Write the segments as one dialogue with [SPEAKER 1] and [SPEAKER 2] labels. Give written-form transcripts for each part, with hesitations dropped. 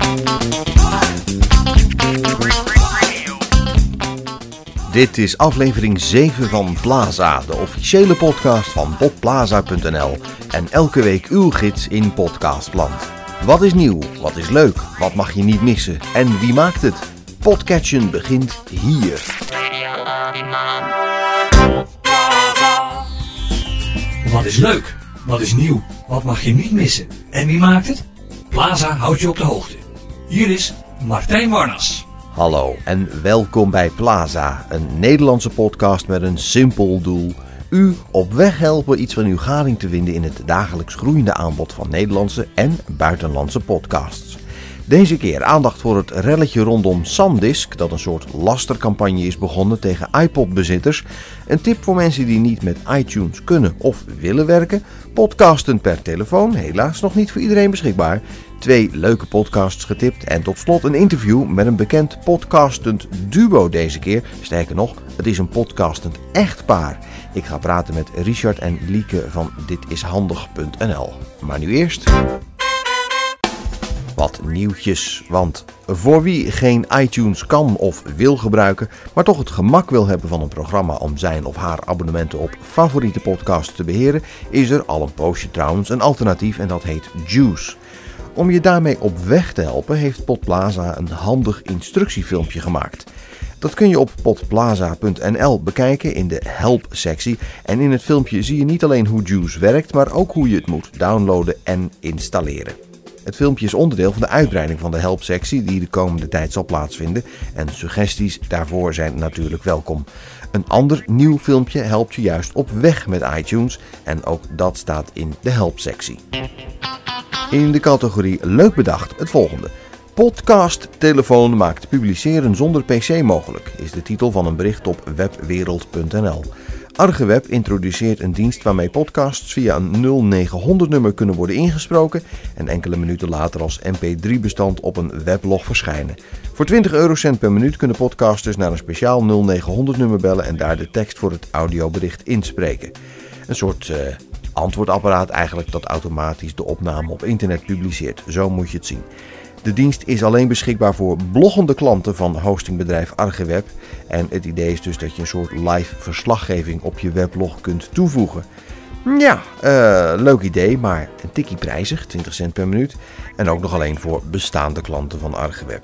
[SPEAKER 1] Dit is aflevering 7 van Plaza, de officiële podcast van Podplaza.nl en elke week uw gids in podcastland. Wat is nieuw? Wat is leuk? Wat mag je niet missen? En wie maakt het? Podcatchen begint hier.
[SPEAKER 2] Wat is leuk? Wat is nieuw? Wat mag je niet missen? En wie maakt het? Plaza houdt je op de hoogte. Hier is Martijn Warnas.
[SPEAKER 1] Hallo en welkom bij Plaza, een Nederlandse podcast met een simpel doel. U op weg helpen iets van uw gading te vinden in het dagelijks groeiende aanbod van Nederlandse en buitenlandse podcasts. Deze keer aandacht voor het relletje rondom SanDisk, dat een soort lastercampagne is begonnen tegen iPod-bezitters. Een tip voor mensen die niet met iTunes kunnen of willen werken. Podcasten per telefoon, helaas nog niet voor iedereen beschikbaar. 2 leuke podcasts getipt en tot slot een interview met een bekend podcastend duo deze keer. Sterker nog, het is een podcastend echtpaar. Ik ga praten met Richard en Lieke van ditishandig.nl. Maar nu eerst wat nieuwtjes, want voor wie geen iTunes kan of wil gebruiken, maar toch het gemak wil hebben van een programma om zijn of haar abonnementen op favoriete podcasts te beheren, is er al een poosje trouwens een alternatief en dat heet Juice. Om je daarmee op weg te helpen heeft Podplaza een handig instructiefilmpje gemaakt. Dat kun je op podplaza.nl bekijken in de help-sectie. En in het filmpje zie je niet alleen hoe Juice werkt, maar ook hoe je het moet downloaden en installeren. Het filmpje is onderdeel van de uitbreiding van de help-sectie die de komende tijd zal plaatsvinden. En suggesties daarvoor zijn natuurlijk welkom. Een ander nieuw filmpje helpt je juist op weg met iTunes. En ook dat staat in de help-sectie. In de categorie Leuk bedacht het volgende. Podcast-telefoon maakt publiceren zonder pc mogelijk, is de titel van een bericht op webwereld.nl. Argeweb introduceert een dienst waarmee podcasts via een 0900-nummer kunnen worden ingesproken en enkele minuten later als mp3-bestand op een weblog verschijnen. Voor 20 eurocent per minuut kunnen podcasters naar een speciaal 0900-nummer bellen en daar de tekst voor het audiobericht inspreken. Een soort antwoordapparaat eigenlijk dat automatisch de opname op internet publiceert. Zo moet je het zien. De dienst is alleen beschikbaar voor bloggende klanten van hostingbedrijf Argeweb. En het idee is dus dat je een soort live verslaggeving op je weblog kunt toevoegen. Ja, leuk idee, maar een tikkie prijzig, 20 cent per minuut. En ook nog alleen voor bestaande klanten van Argeweb.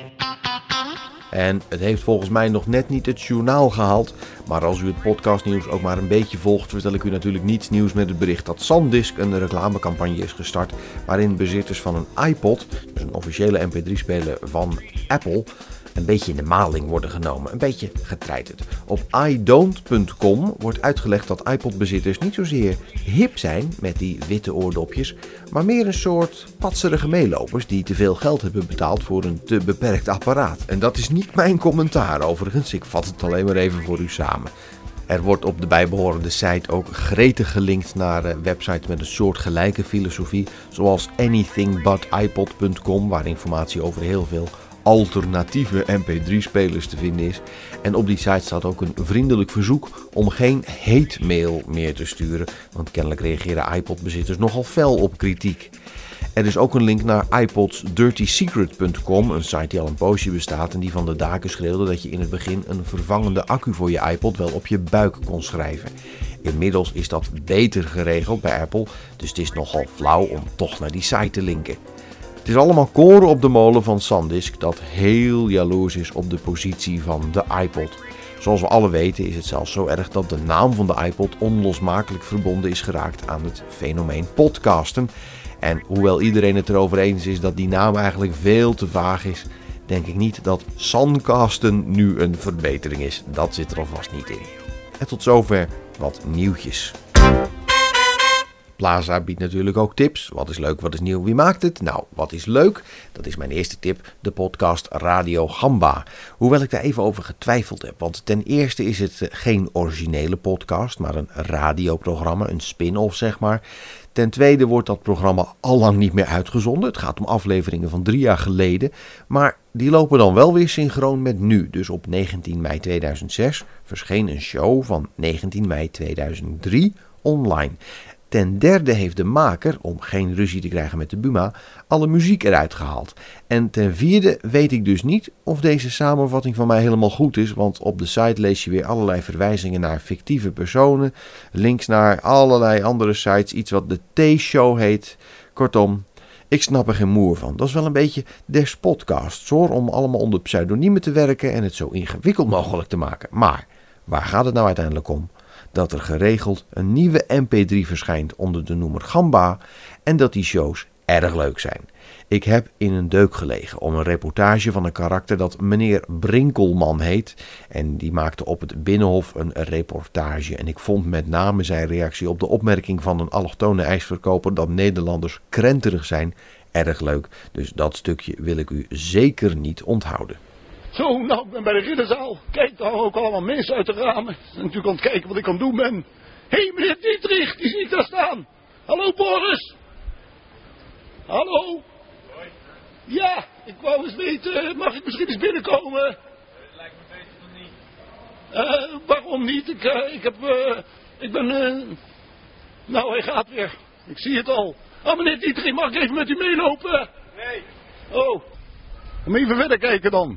[SPEAKER 1] En het heeft volgens mij nog net niet het journaal gehaald. Maar als u het podcastnieuws ook maar een beetje volgt, vertel ik u natuurlijk niets nieuws met het bericht dat SanDisk een reclamecampagne is gestart. Waarin bezitters van een iPod, dus een officiële mp3-speler van Apple, een beetje in de maling worden genomen. Een beetje getreiterd. Op iDon't.com wordt uitgelegd dat iPod-bezitters niet zozeer hip zijn met die witte oordopjes, maar meer een soort patserige meelopers die te veel geld hebben betaald voor een te beperkt apparaat. En dat is niet mijn commentaar overigens, ik vat het alleen maar even voor u samen. Er wordt op de bijbehorende site ook gretig gelinkt naar websites met een soortgelijke filosofie, zoals anythingbutipod.com, waar informatie over heel veel alternatieve mp3-spelers te vinden is. En op die site staat ook een vriendelijk verzoek om geen hate mail meer te sturen, want kennelijk reageren iPod-bezitters nogal fel op kritiek. Er is ook een link naar iPodsDirtySecret.com, een site die al een poosje bestaat en die van de daken schreeuwde dat je in het begin een vervangende accu voor je iPod wel op je buik kon schrijven. Inmiddels is dat beter geregeld bij Apple, dus het is nogal flauw om toch naar die site te linken. Het is allemaal koren op de molen van SanDisk dat heel jaloers is op de positie van de iPod. Zoals we alle weten is het zelfs zo erg dat de naam van de iPod onlosmakelijk verbonden is geraakt aan het fenomeen podcasten. En hoewel iedereen het erover eens is dat die naam eigenlijk veel te vaag is, denk ik niet dat Sancasten nu een verbetering is. Dat zit er alvast niet in. En tot zover wat nieuwtjes. Plaza biedt natuurlijk ook tips. Wat is leuk, wat is nieuw, wie maakt het? Nou, wat is leuk? Dat is mijn eerste tip, de podcast Radio Gamba. Hoewel ik daar even over getwijfeld heb. Want ten eerste is het geen originele podcast, maar een radioprogramma, een spin-off zeg maar. Ten tweede wordt dat programma allang niet meer uitgezonden. Het gaat om afleveringen van 3 jaar geleden. Maar die lopen dan wel weer synchroon met nu. Dus op 19 mei 2006 verscheen een show van 19 mei 2003 online. Ten derde heeft de maker, om geen ruzie te krijgen met de Buma, alle muziek eruit gehaald. En ten vierde weet ik dus niet of deze samenvatting van mij helemaal goed is, want op de site lees je weer allerlei verwijzingen naar fictieve personen, links naar allerlei andere sites, iets wat de T-show heet. Kortom, ik snap er geen moer van. Dat is wel een beetje des podcasts hoor, om allemaal onder pseudoniemen te werken en het zo ingewikkeld mogelijk te maken. Maar waar gaat het nou uiteindelijk om? Dat er geregeld een nieuwe mp3 verschijnt onder de noemer Gamba en dat die shows erg leuk zijn. Ik heb in een deuk gelegen om een reportage van een karakter dat meneer Brinkelman heet. En die maakte op het Binnenhof een reportage. En ik vond met name zijn reactie op de opmerking van een allochtone ijsverkoper dat Nederlanders krenterig zijn erg leuk. Dus dat stukje wil ik u zeker niet onthouden.
[SPEAKER 3] Zo, nou, ik ben bij de ridderzaal. Kijk, daar ook allemaal mensen uit de ramen. Ik ben natuurlijk aan het kijken wat ik aan het doen ben. Hé, meneer Dietrich, die zie ik daar staan. Hallo, Boris. Hallo.
[SPEAKER 4] Hoi.
[SPEAKER 3] Ja, ik wou eens weten, mag ik misschien eens binnenkomen?
[SPEAKER 4] Dat lijkt me beter dan niet.
[SPEAKER 3] Waarom niet? Ik ben... Nou, hij gaat weer. Ik zie het al. Ah, meneer Dietrich, mag ik even met u meelopen?
[SPEAKER 4] Nee.
[SPEAKER 3] Oh. Om even verder kijken dan.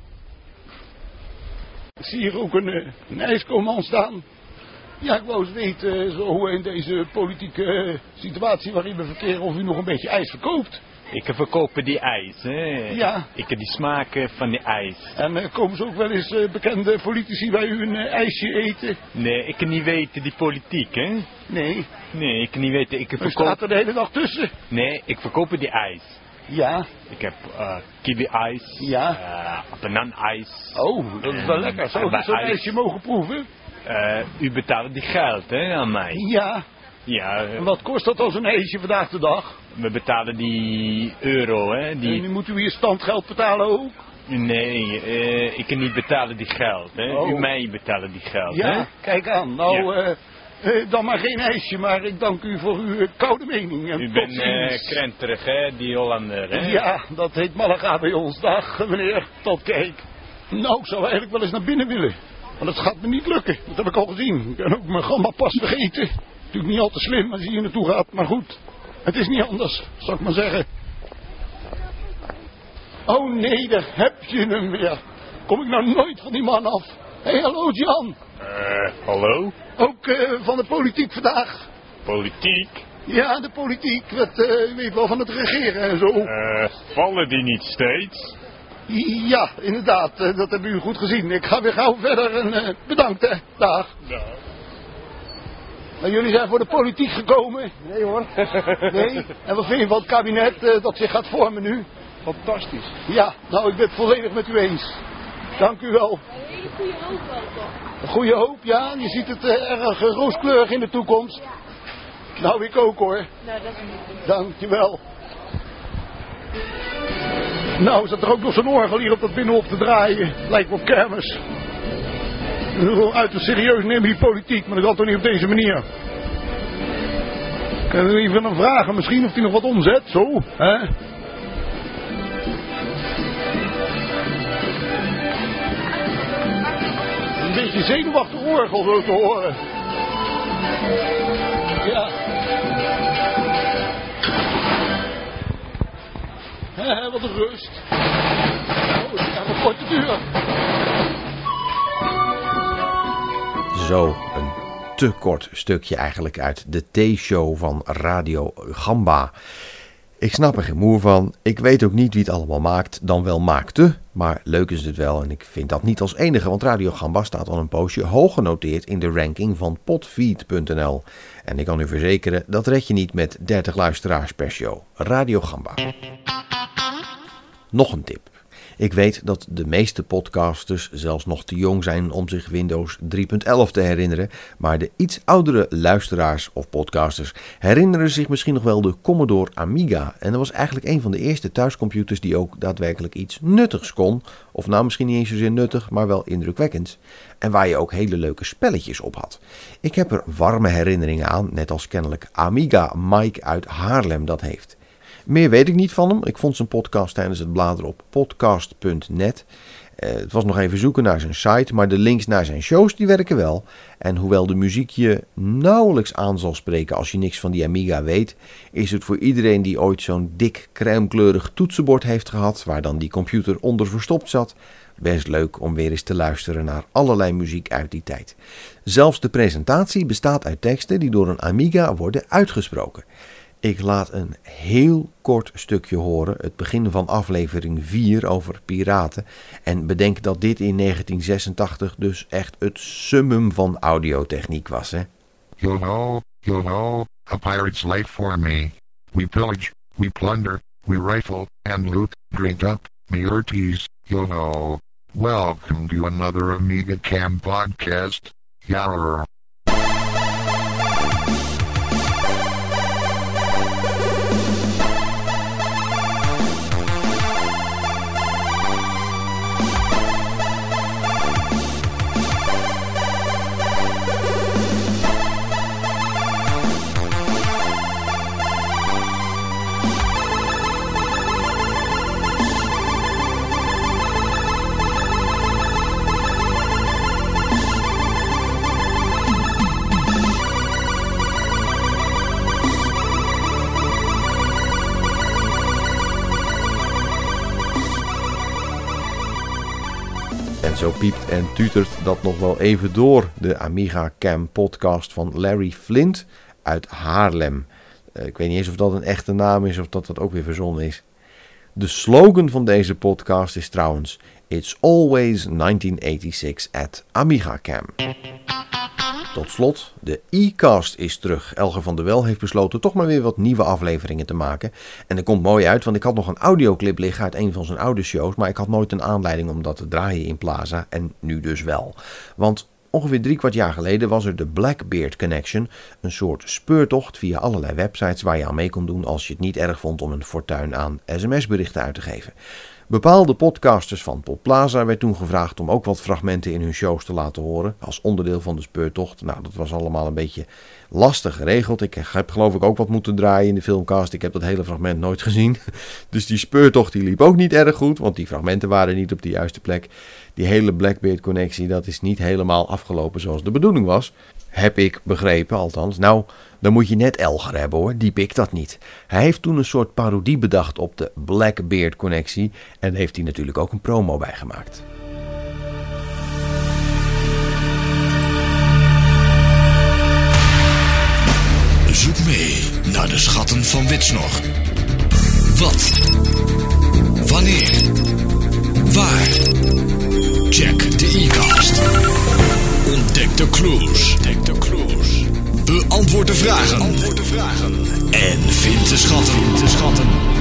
[SPEAKER 3] Ik zie hier ook een ijskoman staan. Ja, ik wou eens weten, zo in deze politieke situatie waarin we verkeren, of u nog een beetje ijs verkoopt.
[SPEAKER 4] Ik verkopen die ijs, hè.
[SPEAKER 3] Ja.
[SPEAKER 4] Ik heb die smaken van die ijs.
[SPEAKER 3] En komen ze ook wel eens bekende politici bij u een ijsje eten?
[SPEAKER 4] Nee, ik kan niet weten die politiek, hè.
[SPEAKER 3] Nee.
[SPEAKER 4] Nee, ik kan niet weten, ik
[SPEAKER 3] U
[SPEAKER 4] verkoop...
[SPEAKER 3] staat er de hele dag tussen.
[SPEAKER 4] Nee, ik verkoop die ijs.
[SPEAKER 3] Ja.
[SPEAKER 4] Ik heb kiwi-ijs,
[SPEAKER 3] Ja.
[SPEAKER 4] banaan-ijs.
[SPEAKER 3] Oh, dat is wel lekker. Zou ik zo'n ijsje mogen proeven?
[SPEAKER 4] U betaalt die geld, hè, aan mij.
[SPEAKER 3] Ja.
[SPEAKER 4] Ja.
[SPEAKER 3] En wat kost dat als een ijsje vandaag de dag?
[SPEAKER 4] We betalen die euro, hè.
[SPEAKER 3] En nu moet u hier standgeld betalen ook?
[SPEAKER 4] Nee, ik kan niet betalen die geld, hè.
[SPEAKER 3] Oh.
[SPEAKER 4] U mij betalen die geld, hè.
[SPEAKER 3] Ja, kijk aan. Nou,
[SPEAKER 4] Ja.
[SPEAKER 3] Dan maar geen ijsje, maar ik dank u voor uw koude mening. En
[SPEAKER 4] U
[SPEAKER 3] tot
[SPEAKER 4] bent
[SPEAKER 3] ziens.
[SPEAKER 4] krenterig, hè, die Hollander, hè?
[SPEAKER 3] Ja, dat heet Malaga bij ons. Dag, meneer. Tot kijk. Nou, ik zou eigenlijk wel eens naar binnen willen. Maar dat gaat me niet lukken. Dat heb ik al gezien. Ik ben ook mijn gamba-pas vergeten. Natuurlijk niet al te slim als je hier naartoe gaat, maar goed. Het is niet anders, zal ik maar zeggen. Oh nee, daar heb je hem weer. Kom ik nou nooit van die man af. Hé, hallo Jan.
[SPEAKER 4] Hallo?
[SPEAKER 3] Ook van de politiek vandaag.
[SPEAKER 4] Politiek?
[SPEAKER 3] Ja, de politiek. U weet wel, van het regeren en zo.
[SPEAKER 4] Vallen die niet steeds?
[SPEAKER 3] Ja, inderdaad. Dat hebben u goed gezien. Ik ga weer gauw verder en bedankt, hè. Dag.
[SPEAKER 4] Ja.
[SPEAKER 3] Maar jullie zijn voor de politiek gekomen? Nee hoor. Nee? En wat vind je van het kabinet dat zich gaat vormen nu?
[SPEAKER 5] Fantastisch.
[SPEAKER 3] Ja, nou ik ben het volledig met u eens. Dank u wel.
[SPEAKER 6] Een hele goede hoop wel toch?
[SPEAKER 3] Een goede hoop, ja. Je ziet het erg rooskleurig in de toekomst. Nou, ik ook hoor.
[SPEAKER 6] Nou, dat is niet.
[SPEAKER 3] Dankjewel. Nou, zat er ook nog zo'n orgel hier op dat binnenhof te draaien. Lijkt wel kermis. Uiterst serieus neem die politiek, maar dat gaat toch niet op deze manier. Kunnen we even hem vragen misschien of hij nog wat omzet, zo, hè? Een beetje zenuwachtig orgel zo te horen. Ja. Wat een rust. Oh, het gaat nog kort te duur.
[SPEAKER 1] Zo, een te kort stukje eigenlijk uit de T-show van Radio Gamba. Ik snap er geen moer van. Ik weet ook niet wie het allemaal maakt, dan wel maakte. Maar leuk is het wel en ik vind dat niet als enige, want Radio Gamba staat al een poosje hoog genoteerd in de ranking van Podfeed.nl. En ik kan u verzekeren, dat red je niet met 30 luisteraars per show. Radio Gamba. Nog een tip. Ik weet dat de meeste podcasters zelfs nog te jong zijn om zich Windows 3.11 te herinneren, maar de iets oudere luisteraars of podcasters herinneren zich misschien nog wel de Commodore Amiga. En dat was eigenlijk een van de eerste thuiscomputers die ook daadwerkelijk iets nuttigs kon. Of nou misschien niet eens zozeer nuttig, maar wel indrukwekkend. En waar je ook hele leuke spelletjes op had. Ik heb er warme herinneringen aan, net als kennelijk Amiga Mike uit Haarlem dat heeft. Meer weet ik niet van hem. Ik vond zijn podcast tijdens het bladeren op podcast.net. Het was nog even zoeken naar zijn site, maar de links naar zijn shows die werken wel. En hoewel de muziek je nauwelijks aan zal spreken als je niks van die Amiga weet, is het voor iedereen die ooit zo'n dik crèmekleurig toetsenbord heeft gehad, waar dan die computer onder verstopt zat, best leuk om weer eens te luisteren naar allerlei muziek uit die tijd. Zelfs de presentatie bestaat uit teksten die door een Amiga worden uitgesproken. Ik laat een heel kort stukje horen, het begin van aflevering 4 over piraten. En bedenk dat dit in 1986 dus echt het summum van audiotechniek was, hè?
[SPEAKER 5] You know, a pirate's life for me. We pillage, we plunder, we rifle, and loot, drink up, meerties, you know. Welcome to another Amiga Cam podcast. Yarr.
[SPEAKER 1] En zo piept en tutert dat nog wel even door, de Amiga Cam podcast van Larry Flint uit Haarlem. Ik weet niet eens of dat een echte naam is of dat ook weer verzonnen is. De slogan van deze podcast is trouwens: It's always 1986 at Amiga Cam. Tot slot, de e-cast is terug. Elger van der Wel heeft besloten toch maar weer wat nieuwe afleveringen te maken. En dat komt mooi uit, want ik had nog een audioclip liggen uit een van zijn oude shows, maar ik had nooit een aanleiding om dat te draaien in Plaza, en nu dus wel. Want ongeveer 3/4 jaar geleden was er de Blackbeard Connection, een soort speurtocht via allerlei websites waar je aan mee kon doen als je het niet erg vond om een fortuin aan sms-berichten uit te geven. Bepaalde podcasters van Podplaza werd toen gevraagd om ook wat fragmenten in hun shows te laten horen als onderdeel van de speurtocht. Nou, dat was allemaal een beetje lastig geregeld. Ik heb geloof ik ook wat moeten draaien in de filmcast. Ik heb dat hele fragment nooit gezien. Dus die speurtocht die liep ook niet erg goed, want die fragmenten waren niet op de juiste plek. Die hele Blackbeard-connectie, dat is niet helemaal afgelopen zoals de bedoeling was. Heb ik begrepen, althans. Nou, dan moet je net Elger hebben hoor, die pikt dat niet. Hij heeft toen een soort parodie bedacht op de Blackbeard-connectie en heeft hij natuurlijk ook een promo bij gemaakt.
[SPEAKER 2] Zoek mee naar de schatten van Witsnor. Wat? Wanneer? Waar? Check de e-cast. Ontdek de clues. Beantwoord de vragen. En vind de schatten.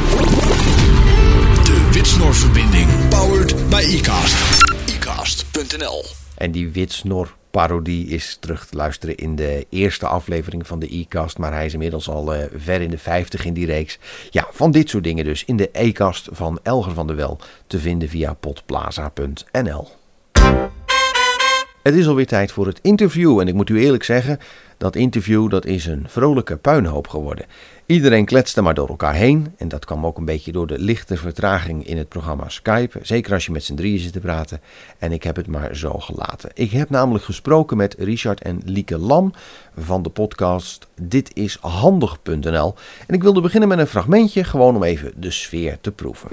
[SPEAKER 2] De Witsnor-verbinding. Powered by e-cast. e-cast.nl.
[SPEAKER 1] En die Witsnor-parodie is terug te luisteren in de eerste aflevering van de e-cast. Maar hij is inmiddels al ver in de 50 in die reeks. Ja, van dit soort dingen dus in de e-cast van Elger van der Wel te vinden via podplaza.nl. Het is alweer tijd voor het interview en ik moet u eerlijk zeggen, dat interview dat is een vrolijke puinhoop geworden. Iedereen kletste maar door elkaar heen en dat kwam ook een beetje door de lichte vertraging in het programma Skype. Zeker als je met z'n drieën zit te praten en ik heb het maar zo gelaten. Ik heb namelijk gesproken met Richard en Lieke Lam van de podcast Dit is Handig.nl en ik wilde beginnen met een fragmentje gewoon om even de sfeer te proeven.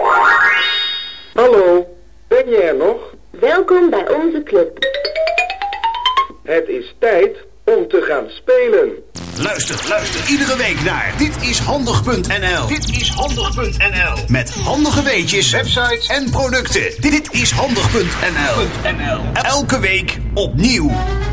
[SPEAKER 7] Hallo, ben je er nog?
[SPEAKER 6] Welkom bij onze club.
[SPEAKER 7] Het is tijd om te gaan spelen.
[SPEAKER 8] Luister iedere week naar Dit is Handig.nl. Dit is Handig.nl. Met handige weetjes, websites en producten. Dit is Handig.nl. Elke week opnieuw.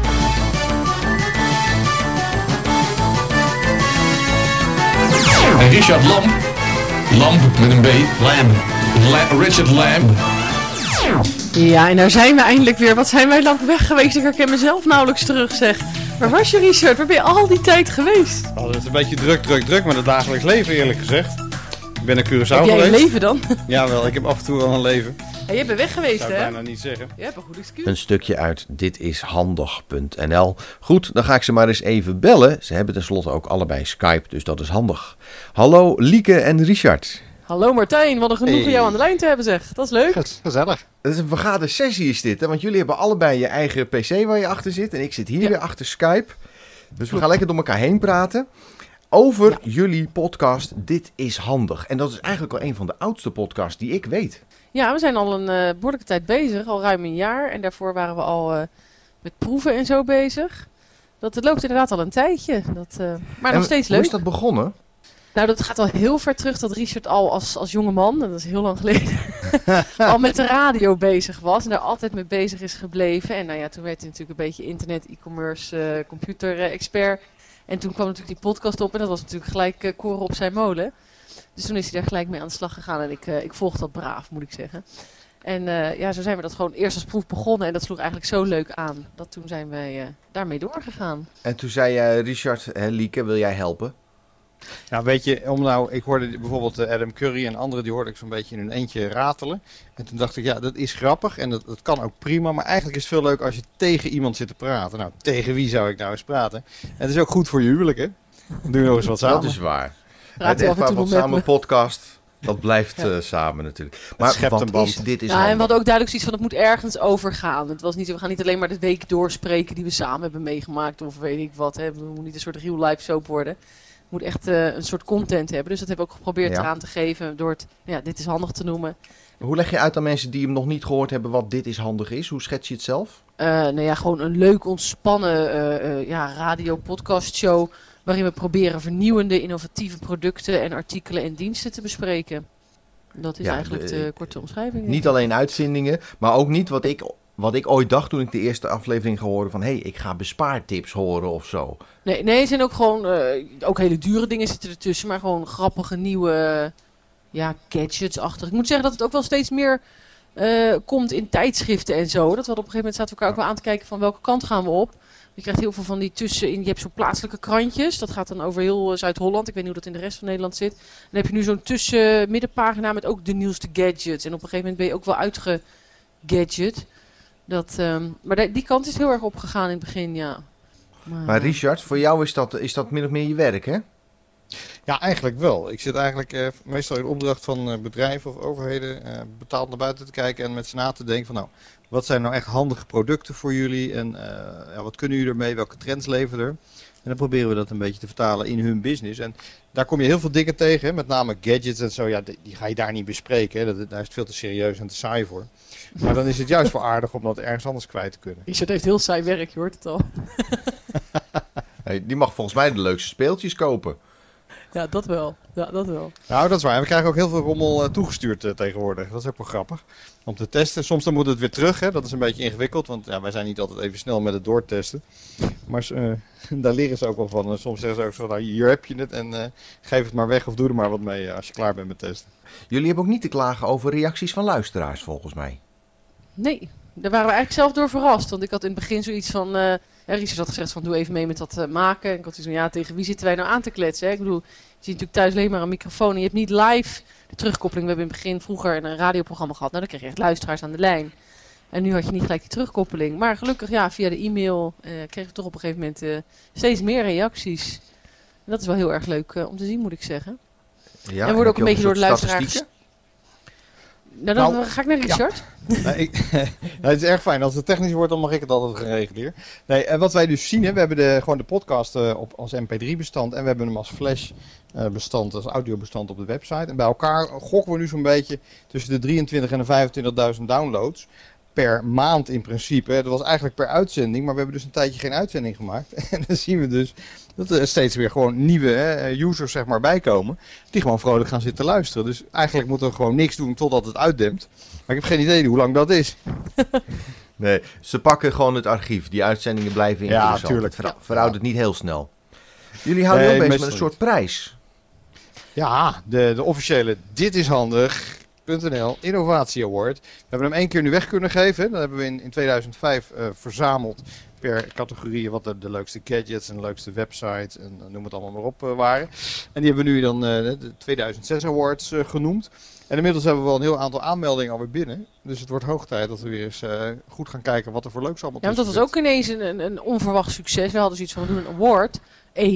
[SPEAKER 9] En Richard Lamb. Lamb met een B. Richard Lamb.
[SPEAKER 10] Ja, en daar zijn we eindelijk weer. Wat zijn wij lang weg geweest? Ik herken mezelf nauwelijks terug, zeg. Waar was je, Richard? Waar ben je al die tijd geweest?
[SPEAKER 11] Oh, dat is een beetje druk met het dagelijks leven, eerlijk gezegd. Ik ben naar Curaçao geweest.
[SPEAKER 10] Heb jij een leven dan?
[SPEAKER 11] Jawel, ik heb af en toe wel een leven.
[SPEAKER 10] Ja, je bent weg geweest,
[SPEAKER 11] zou
[SPEAKER 10] hè?
[SPEAKER 11] ik bijna niet zeggen.
[SPEAKER 10] Je hebt een goed excuus.
[SPEAKER 1] Een stukje uit ditishandig.nl. Goed, dan ga ik ze maar eens even bellen. Ze hebben tenslotte ook allebei Skype, dus dat is handig. Hallo Lieke en Richard.
[SPEAKER 10] Hallo Martijn, wat een genoegen jou aan de lijn te hebben zeg. Dat is leuk.
[SPEAKER 11] Gezellig.
[SPEAKER 1] Het is een vergade sessie is dit, hè? Want jullie hebben allebei je eigen PC waar je achter zit. En ik zit hier weer achter Skype. Dus we gaan lekker door elkaar heen praten. Over jullie podcast Dit is Handig. En dat is eigenlijk al een van de oudste podcasts die ik weet.
[SPEAKER 10] Ja, we zijn al een behoorlijke tijd bezig, al ruim een jaar. En daarvoor waren we al met proeven en zo bezig. Het loopt inderdaad al een tijdje. Maar nog steeds leuk.
[SPEAKER 1] Hoe is dat begonnen?
[SPEAKER 10] Nou, dat gaat al heel ver terug dat Richard al als jonge man, dat is heel lang geleden, al met de radio bezig was. En daar altijd mee bezig is gebleven. En nou ja, toen werd hij natuurlijk een beetje internet, e-commerce, computer-expert. En toen kwam natuurlijk die podcast op en dat was natuurlijk gelijk koren op zijn molen. Dus toen is hij daar gelijk mee aan de slag gegaan en ik volg dat braaf, moet ik zeggen. En zo zijn we dat gewoon eerst als proef begonnen en dat sloeg eigenlijk zo leuk aan. Dat toen zijn wij daarmee doorgegaan.
[SPEAKER 1] En toen zei Richard, Lieke, wil jij helpen?
[SPEAKER 11] Nou, weet je, ik hoorde bijvoorbeeld Adam Curry en anderen, die hoorde ik zo'n beetje in hun eentje ratelen. En toen dacht ik, ja, dat is grappig en dat kan ook prima. Maar eigenlijk is het veel leuk als je tegen iemand zit te praten. Nou, tegen wie zou ik nou eens praten? En het is ook goed voor je huwelijk, hè? Dan doe je nog eens wat samen.
[SPEAKER 1] Dat is waar. Het Echtpaar Wat Samen podcast, dat blijft samen natuurlijk. Maar wat is Dit is Handig?
[SPEAKER 10] En we hadden ook duidelijk zoiets van, het moet ergens overgaan. Het was niet, we gaan niet alleen maar de week doorspreken die we samen hebben meegemaakt. Of weet ik wat, hè. We moeten niet een soort real life soap worden. Moet echt een soort content hebben. Dus dat hebben we ook geprobeerd eraan te geven door het Dit is Handig te noemen.
[SPEAKER 1] Hoe leg je uit aan mensen die hem nog niet gehoord hebben wat Dit is Handig is? Hoe schets je het zelf?
[SPEAKER 10] Gewoon een leuk ontspannen radio-podcast show waarin we proberen vernieuwende, innovatieve producten en artikelen en diensten te bespreken. Dat is eigenlijk de korte omschrijving.
[SPEAKER 1] Niet alleen uitzendingen, maar ook niet wat ik ooit dacht toen ik de eerste aflevering hoorde van ik ga bespaartips horen of zo.
[SPEAKER 10] Nee, het zijn ook gewoon, ook hele dure dingen zitten ertussen, maar gewoon grappige nieuwe gadgets-achtig. Ik moet zeggen dat het ook wel steeds meer komt in tijdschriften en zo. Dat we op een gegeven moment zaten we elkaar ook wel aan te kijken van welke kant gaan we op. Je krijgt heel veel van die tussenin. Je hebt zo'n plaatselijke krantjes. Dat gaat dan over heel Zuid-Holland. Ik weet niet hoe dat in de rest van Nederland zit. Dan heb je nu zo'n middenpagina met ook de nieuwste gadgets. En op een gegeven moment ben je ook wel uitgegadget. Maar die kant is heel erg opgegaan in het begin, ja.
[SPEAKER 1] Maar Richard, voor jou is dat min of meer je werk, hè?
[SPEAKER 11] Ja, eigenlijk wel. Ik zit eigenlijk meestal in opdracht van bedrijven of overheden betaald naar buiten te kijken en met z'n na te denken van wat zijn nou echt handige producten voor jullie en wat kunnen jullie ermee, welke trends leveren er? En dan proberen we dat een beetje te vertalen in hun business. En daar kom je heel veel dingen tegen, hè? Met name gadgets en zo. Ja, die ga je daar niet bespreken. Hè? Daar is het veel te serieus en te saai voor. Maar dan is het juist wel aardig om dat ergens anders kwijt te kunnen.
[SPEAKER 10] Richard heeft heel saai werk, je hoort het al.
[SPEAKER 1] Die mag volgens mij de leukste speeltjes kopen.
[SPEAKER 10] Ja, dat wel.
[SPEAKER 11] Nou, dat is waar. We krijgen ook heel veel rommel toegestuurd tegenwoordig. Dat is ook wel grappig. Om te testen. Soms dan moet het weer terug. Hè? Dat is een beetje ingewikkeld. Want wij zijn niet altijd even snel met het doortesten. Maar daar leren ze ook wel van. Soms zeggen ze ook zo, hier heb je het. En geef het maar weg of doe er maar wat mee als je klaar bent met testen.
[SPEAKER 1] Jullie hebben ook niet te klagen over reacties van luisteraars volgens mij.
[SPEAKER 10] Nee, daar waren we eigenlijk zelf door verrast. Want ik had in het begin zoiets van... Richard had gezegd van doe even mee met dat maken. En ik had zoiets van tegen wie zitten wij nou aan te kletsen? Hè? Ik bedoel, je ziet natuurlijk thuis alleen maar een microfoon. En je hebt niet live de terugkoppeling. We hebben in het begin vroeger een radioprogramma gehad. Nou, dan kreeg je echt luisteraars aan de lijn. En nu had je niet gelijk die terugkoppeling. Maar gelukkig via de e-mail kregen we toch op een gegeven moment steeds meer reacties. En dat is wel heel erg leuk om te zien, moet ik zeggen.
[SPEAKER 1] Ja,
[SPEAKER 10] en we worden ook een beetje door de luisteraars... Nou, dan ga ik naar Richard.
[SPEAKER 11] Ja. Het is erg fijn. Als het technisch wordt, dan mag ik het altijd gaan regelen. Nee, wat wij dus zien, we hebben gewoon de podcast als mp3-bestand en we hebben hem als flash-bestand, als audiobestand op de website. En bij elkaar gokken we nu zo'n beetje tussen de 23.000 en de 25.000 downloads per maand in principe. Dat was eigenlijk per uitzending, maar we hebben dus een tijdje geen uitzending gemaakt. En dan zien we dus dat er steeds weer gewoon nieuwe users bijkomen, die gewoon vrolijk gaan zitten luisteren. Dus eigenlijk moeten we gewoon niks doen totdat het uitdempt. Maar ik heb geen idee hoe lang dat is.
[SPEAKER 1] Nee, ze pakken gewoon het archief. Die uitzendingen blijven interessant.
[SPEAKER 11] Ja, tuurlijk.
[SPEAKER 1] Het veroudert niet heel snel. Jullie houden heel bezig met een soort prijs.
[SPEAKER 11] Ja, de officiële Dit is Handig.nl Innovatie Award. We hebben hem 1 keer nu weg kunnen geven. Dat hebben we in 2005 verzameld per categorie wat de leukste gadgets en de leukste websites en noem het allemaal maar op waren. En die hebben we nu dan de 2006 Awards genoemd. En inmiddels hebben we wel een heel aantal aanmeldingen alweer binnen. Dus het wordt hoog tijd dat we weer eens goed gaan kijken wat er voor leuks allemaal
[SPEAKER 10] tussen zit. Ja, want dat was ook ineens een onverwacht succes. We hadden zoiets van, we doen een award, 1.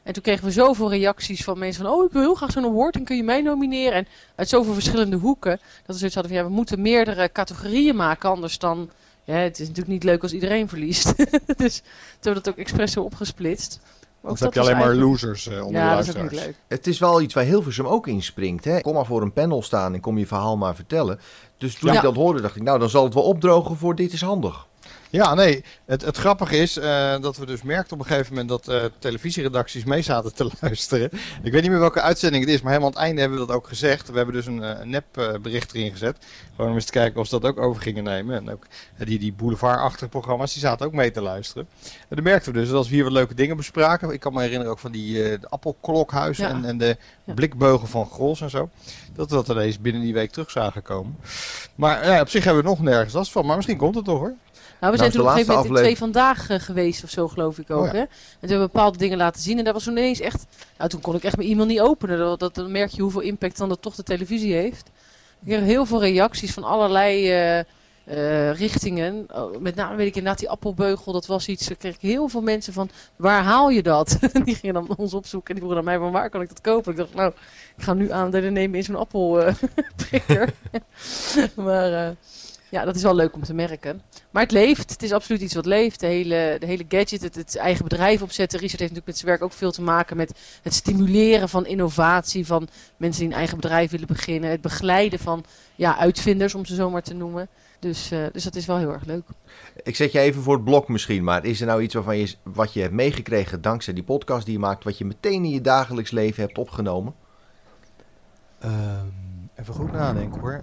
[SPEAKER 10] En toen kregen we zoveel reacties van mensen van... oh, ik wil heel graag zo'n award en kun je mij nomineren? En uit zoveel verschillende hoeken. Dat we zoiets hadden van, we moeten meerdere categorieën maken. Anders dan... Ja, het is natuurlijk niet leuk als iedereen verliest. Dus toen hebben we dat ook expres zo opgesplitst.
[SPEAKER 11] Dan heb je alleen maar losers onder de luisteraars.
[SPEAKER 10] Dat is ook niet leuk.
[SPEAKER 1] Het is wel iets waar Hilversum ook in springt. Hè? Kom maar voor een panel staan en kom je verhaal maar vertellen. Dus toen ik dat hoorde, dacht ik, nou dan zal het wel opdrogen voor Dit is Handig.
[SPEAKER 11] Ja, nee. Het grappige is dat we dus merkten op een gegeven moment dat televisieredacties mee zaten te luisteren. Ik weet niet meer welke uitzending het is, maar helemaal aan het einde hebben we dat ook gezegd. We hebben dus een nepbericht erin gezet. Gewoon om eens te kijken of ze dat ook over gingen nemen. En ook die boulevardachtige programma's, die zaten ook mee te luisteren. En dan merkten we dus dat als we hier wat leuke dingen bespraken. Ik kan me herinneren ook van de appelklokhuis en de blikbeugel van Grols en zo. Dat we dat ineens binnen die week terug zagen komen. Maar op zich hebben we nog nergens last van, maar misschien komt het toch hoor.
[SPEAKER 10] Nou, we zijn toen op een gegeven moment in 2 Vandaag geweest of zo, geloof ik ook.
[SPEAKER 11] Ja.
[SPEAKER 10] Hè? En toen hebben we bepaalde dingen laten zien. En daar was toen ineens echt... Nou, toen kon ik echt mijn e-mail niet openen. Dan merk je hoeveel impact dan dat toch de televisie heeft. Ik kreeg heel veel reacties van allerlei richtingen. Met name weet ik inderdaad die appelbeugel, dat was iets... Daar kreeg ik heel veel mensen van, waar haal je dat? Die gingen dan ons opzoeken en die vroegen aan mij, van waar kan ik dat kopen? Ik dacht, nou, ik ga nu aandelen nemen in zo'n appelprikker. Maar... ja, dat is wel leuk om te merken. Maar het leeft. Het is absoluut iets wat leeft. De hele gadget, het eigen bedrijf opzetten. Richard heeft natuurlijk met zijn werk ook veel te maken met het stimuleren van innovatie. Van mensen die een eigen bedrijf willen beginnen. Het begeleiden van uitvinders, om ze zo maar te noemen. Dus dat is wel heel erg leuk.
[SPEAKER 1] Ik zet je even voor het blok misschien. Maar is er nou iets wat je hebt meegekregen dankzij die podcast die je maakt. Wat je meteen in je dagelijks leven hebt opgenomen?
[SPEAKER 11] Even goed nadenken hoor.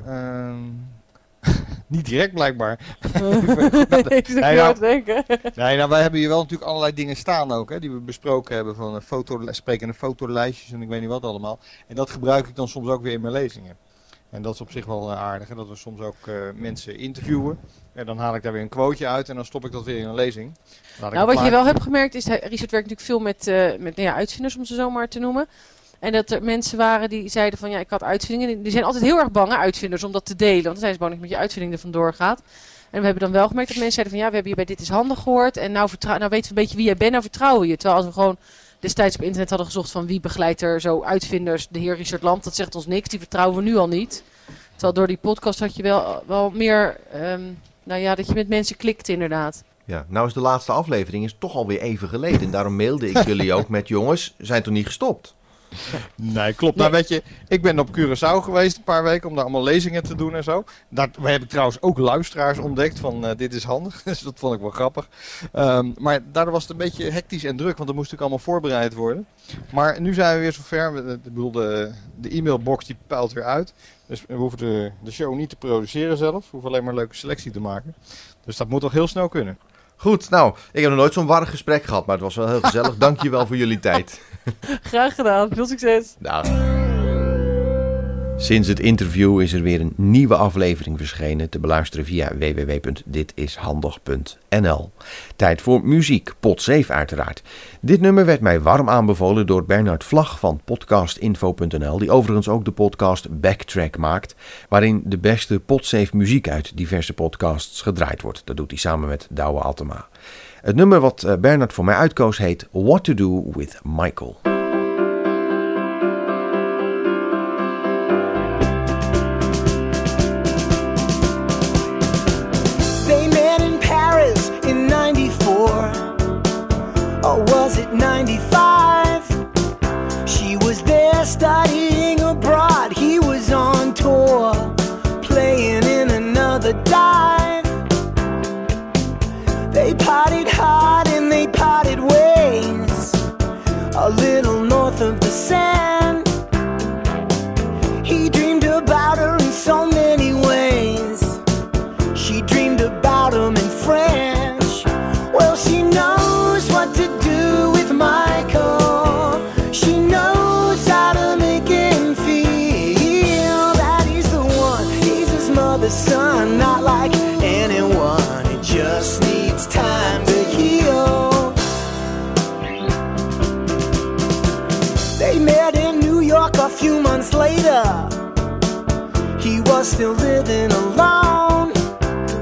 [SPEAKER 11] Niet direct blijkbaar.
[SPEAKER 10] Ik zit aan het denken.
[SPEAKER 11] Nee, nou, wij hebben hier wel natuurlijk allerlei dingen staan ook, hè, die we besproken hebben van sprekende fotolijstjes en ik weet niet wat allemaal. En dat gebruik ik dan soms ook weer in mijn lezingen. En dat is op zich wel aardig, hè, dat we soms ook mensen interviewen. En dan haal ik daar weer een quoteje uit en dan stop ik dat weer in een lezing.
[SPEAKER 10] Nou, wat je wel hebt gemerkt is, Richard werkt natuurlijk veel met uitvinders, om ze zo maar te noemen. En dat er mensen waren die zeiden van ik had uitvindingen. Die zijn altijd heel erg bang, uitvinders, om dat te delen. Want dan zijn ze bang dat je met je uitvinding er vandoor gaat. En we hebben dan wel gemerkt dat mensen zeiden van we hebben je bij Dit is Handig gehoord. En nou weten we een beetje wie jij bent, nou vertrouwen je. Terwijl als we gewoon destijds op internet hadden gezocht van wie begeleidt er zo uitvinders. De heer Richard Lamp, dat zegt ons niks. Die vertrouwen we nu al niet. Terwijl door die podcast had je wel meer, dat je met mensen klikt inderdaad.
[SPEAKER 1] Ja, nou is de laatste aflevering is toch alweer even geleden. En daarom mailde ik jullie ook met jongens, zijn toch niet gestopt?
[SPEAKER 11] Nee, klopt. Nou weet je, ik ben op Curaçao geweest een paar weken om daar allemaal lezingen te doen en zo. Daar heb ik trouwens ook luisteraars ontdekt van Dit is Handig, dus dat vond ik wel grappig. Maar daardoor was het een beetje hectisch en druk, want dan moest ik allemaal voorbereid worden. Maar nu zijn we weer zover. Ik bedoel, de e-mailbox die puilt weer uit. Dus we hoeven de show niet te produceren zelf, we hoeven alleen maar een leuke selectie te maken. Dus dat moet toch heel snel kunnen.
[SPEAKER 1] Goed, nou, ik heb nog nooit zo'n warrig gesprek gehad, maar het was wel heel gezellig. Dankjewel voor jullie tijd.
[SPEAKER 10] Graag gedaan, veel succes.
[SPEAKER 1] Nou. Sinds het interview is er weer een nieuwe aflevering verschenen te beluisteren via www.ditishandig.nl. Tijd voor muziek, Pot 7 uiteraard. Dit nummer werd mij warm aanbevolen door Bernard Vlag van podcastinfo.nl, die overigens ook de podcast Backtrack maakt, waarin de beste Pot 7 muziek uit diverse podcasts gedraaid wordt. Dat doet hij samen met Douwe Altema. Het nummer wat Bernard voor mij uitkoos heet What to Do with Michael.
[SPEAKER 12] Or was it 95? She was there studying abroad. He was on tour, playing in another dive. They partied hard and they parted ways, a little north of the sand. He dreamed about her in so many ways. She dreamed about him in French. Well, she knows what to do with Michael. She knows how to make him feel that he's the one. He's his mother's son, not like anyone. It just needs time to heal. They met in New York a few months later. He was still living alone,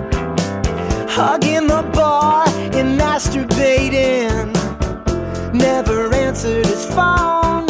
[SPEAKER 12] hugging the bar and masturbating. Never never answered his phone.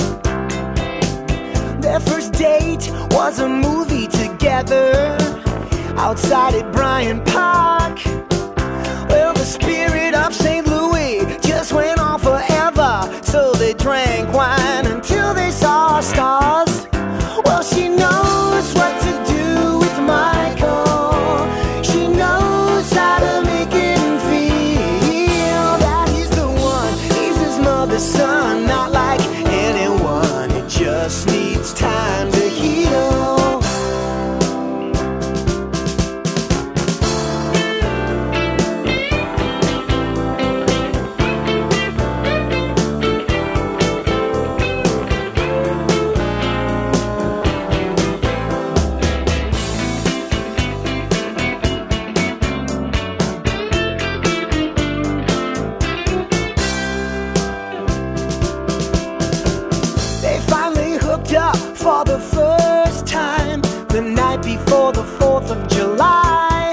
[SPEAKER 12] Their first date was a movie together outside at Bryant Park. Well, the spirit of St. Louis just went on forever, so they drank wine until they saw stars. Well, she knows what to do with Michael. She knows how to make him feel that he's the one. He's his mother's son, not like anyone. It just needs time to heal. For the first time, the night before the 4th of July,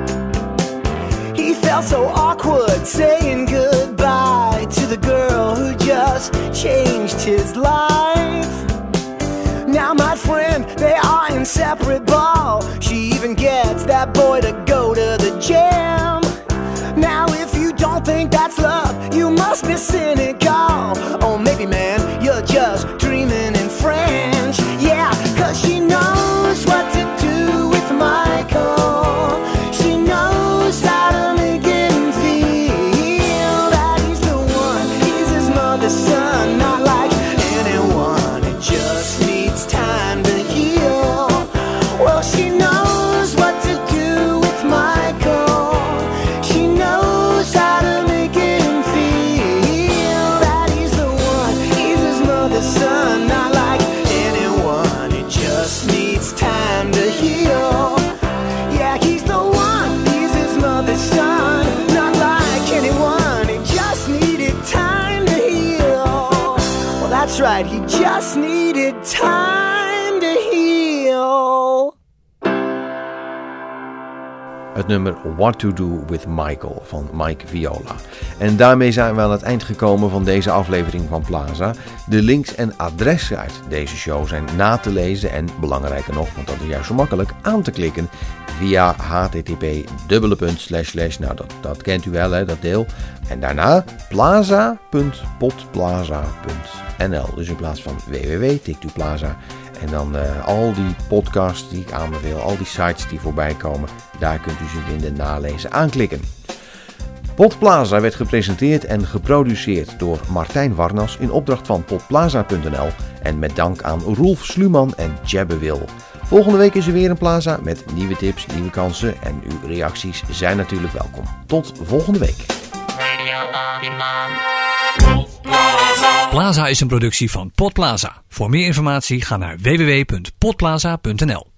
[SPEAKER 12] he felt so awkward saying goodbye to the girl who just changed his life. Now my friend, they are inseparable. She even gets that boy to go to the gym. Now if you don't think that's love, you must be cynical. Or maybe, man, you're just dreaming in French. Yeah, 'cause she knows what to do with Michael. She knows how to make him feel that he's the one. He's his mother's son, not like anyone. It just needs time to heal. Well, she knows what to do with Michael. She knows how to make him feel that he's the one. He's his mother's son, not like anyone. It just needs time to heal. Yeah, he's the one. He's his mother's son, not like anyone. It just needed time to heal. Well, that's right. He just needed time to heal.
[SPEAKER 1] Het nummer What to Do with Michael van Mike Viola. En daarmee zijn we aan het eind gekomen van deze aflevering van Plaza. De links en adressen uit deze show zijn na te lezen en belangrijker nog, want dat is juist zo makkelijk, aan te klikken via http://, nou dat kent u wel, hè, dat deel. En daarna plaza.podplaza.nl. Dus in plaats van www tikt u Plaza. En dan al die podcasts die ik aanbeveel, al die sites die voorbij komen, daar kunt u ze vinden, nalezen, aanklikken. Podplaza werd gepresenteerd en geproduceerd door Martijn Warnas in opdracht van podplaza.nl en met dank aan Roelf Sluman en Jebbe Wil. Volgende week is er weer een Plaza met nieuwe tips, nieuwe kansen en uw reacties zijn natuurlijk welkom. Tot volgende week.
[SPEAKER 2] Plaza is een productie van Podplaza. Voor meer informatie ga naar www.podplaza.nl.